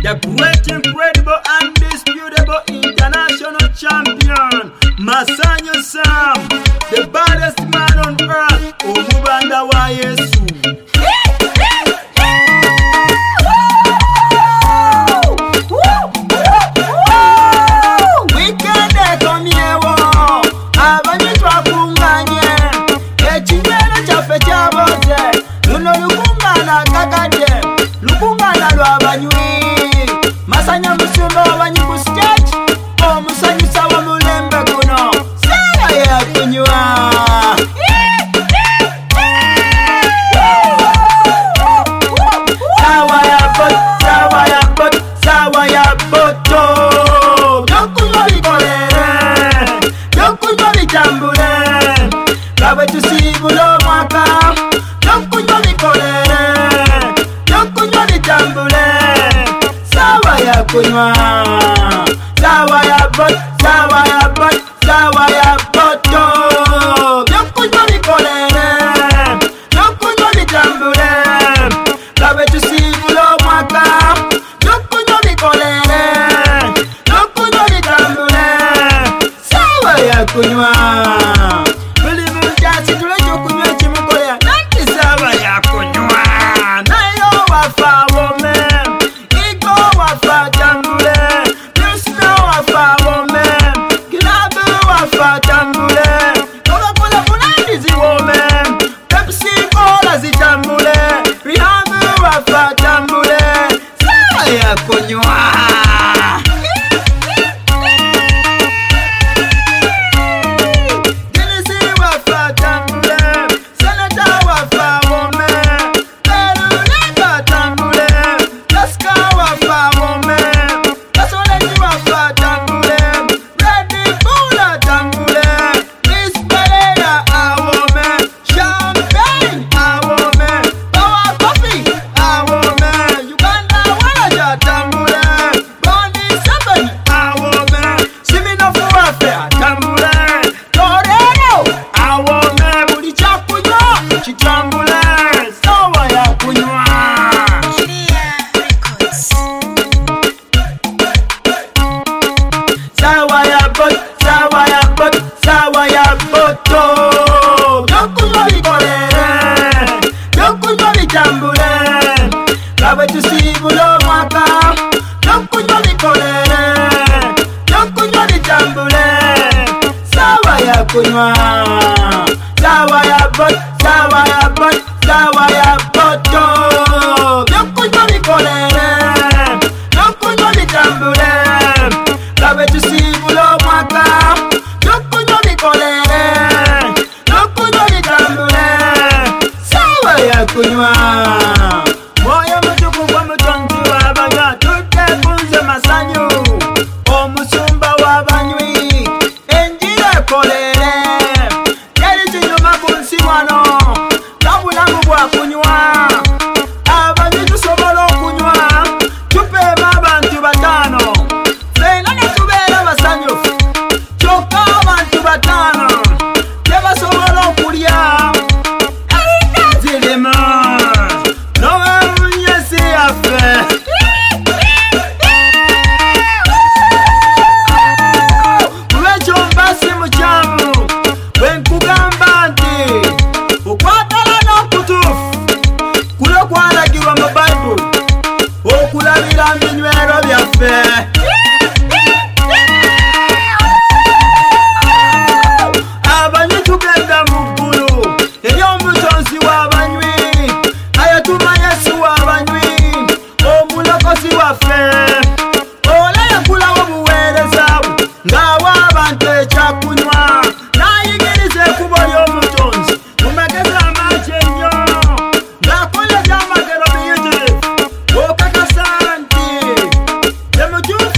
the great, incredible, undisputable international champion, Masanyo Sam, the baddest man on earth, Omubanda wa Yesu. Masanya musumba wabanyi ku stage, omusanyusa wa mulembe guno, sawa ya kunywa. Sawa ya boto, byokunywa bikolere, byokunywa bitambule, gawe tusibula omwaka, byokunywa bikolere, byokunywa bitambule. Sawa ya kunywa, sawa ya boto, byokunywa bikolere, byokunywa bitambule, gawe tusibula omwaka, byokunywa bikolere, byokunywa bitambule. Sawa ya kunywa, buli mujasi tuleke okunywa ekimukolera, nanti sawa ya kunywa, nayo wafa wome. Kunywa, sawa ya boto, byokunywa bikolere, byokunywa bitambule, gawe tusibula omwaka, byokunywa bikolere, byokunywa bitambule. Sawa ya kunywa, moyo mutukuvu omutonzi w'abanywa, tutekunze masanyu, omusumba w'abanywi, enjira ekolere. Kunywa abanywi tusobola okunywa, tupeema abantu batano, fena ne tubeera basanyufu, kyokka abantu batano tebasobola okulya zirimu n'owemunyesi yaffe. Kulwekyo mbasi mukyamu bwe nkugamba nti okwagala n'okutuufu kulo kwalagirwa mu Bayibuli, okulabira minywero byaffe. Abanywi tugenda mu ggulu eri omutonzi w'abanywi, ayatuma Yesu w'abanywi, omulokozi waffe. Ola yakulawo obuweereza bwe ng'awa abantu ekyakunywa, n'ayigiriza ekkubo ly'omutonzi mu magezi amangi ennyo, ng'akola ebyamagero biyitirivu, okakasa nti temutuufu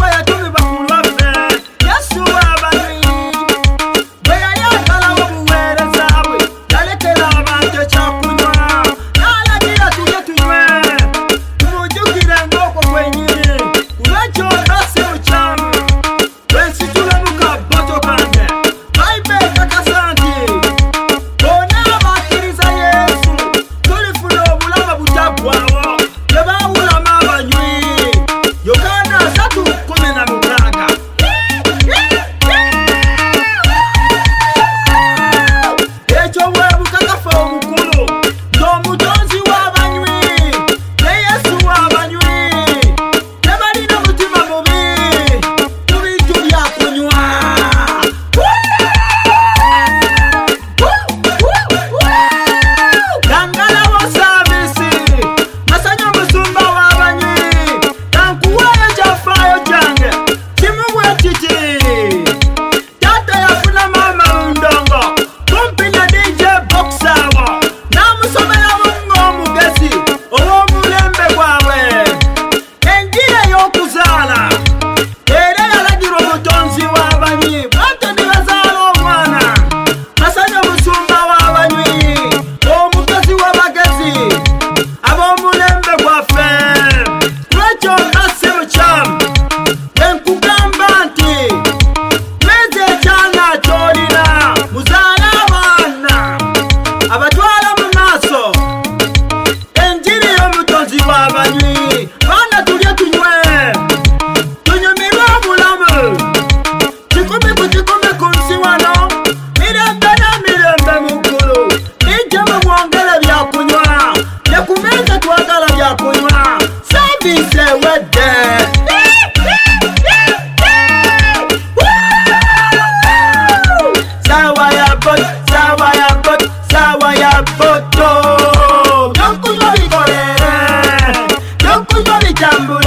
Sise wede Sawa ya bot, sawa ya bot, sawa ya boto Don't kuzo bigore Don't kuzo bijambu